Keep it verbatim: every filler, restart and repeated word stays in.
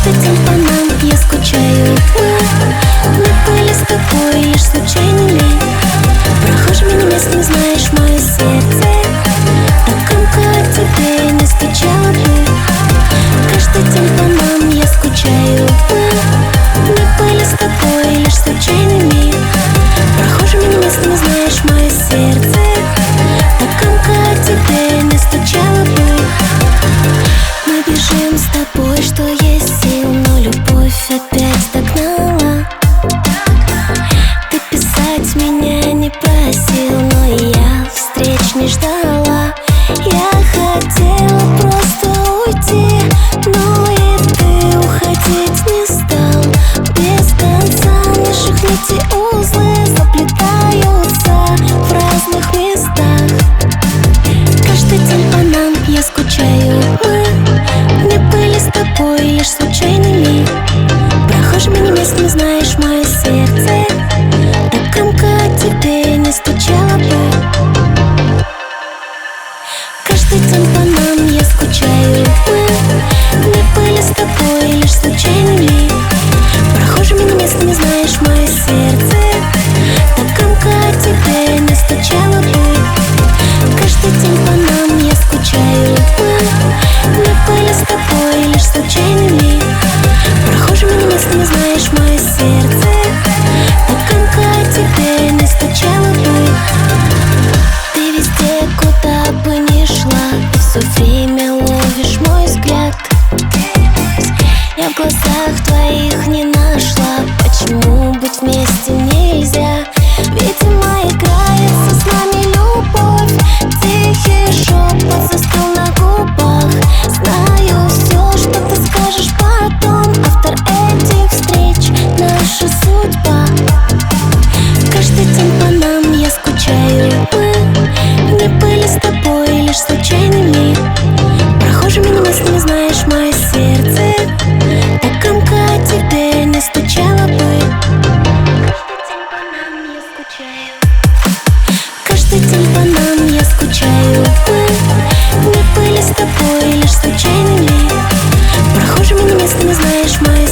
Каждый день по нам я скучаю. Мы не были с тобой лишь случайными прохожими местами, знаешь, мое сердце так громко о тебе не стучало бы. Каждый день по нам я скучаю. Мы не были с тобой лишь случайными прохожими местами, знаешь, мое сердце так громко о тебе не стучало бы. Мы бежим с тобой, что есть сил, но любовь опять догнала. Ты писать меня не просил, но и я встреч не ждала. Я хотела просто уйти, но и ты уходить не стал. Без конца наших нитей узлы заплетаются в разных местах. Каждый день по нам я скучаю. Мы не были с тобой лишь случайными прохожими не местными, знаешь, мое сердце так громко о тебе не стучало бы. Каждый день по нам я скучаю. Мы не были с тобой лишь случайными прохожими не местными, знаешь, мое сердце так громко о тебе не стучало бы. Каждый день по нам я скучаю. Мы не были с тобой лишь случайными прохожими не местными, знаешь, мое сердце так громко о тебе не стучало бы. Ты везде, куда бы ни шла, и все время ловишь мой взгляд. Я в глазах твоих не нашла, почему быть вместе нельзя. Видимо, играется с нами любовь. Тихий шепот застыл на губах. Знаю все, что ты скажешь потом. Автор этих встреч — наша судьба. Каждый день по нам я скучаю. Мы не были с тобой лишь случайными прохожими не местными, знаешь, мое сердце так громко о тебе не стучало бы. Каждый день по нам я скучаю. Мы не были с тобой лишь случайными прохожими не местными, знаешь, мое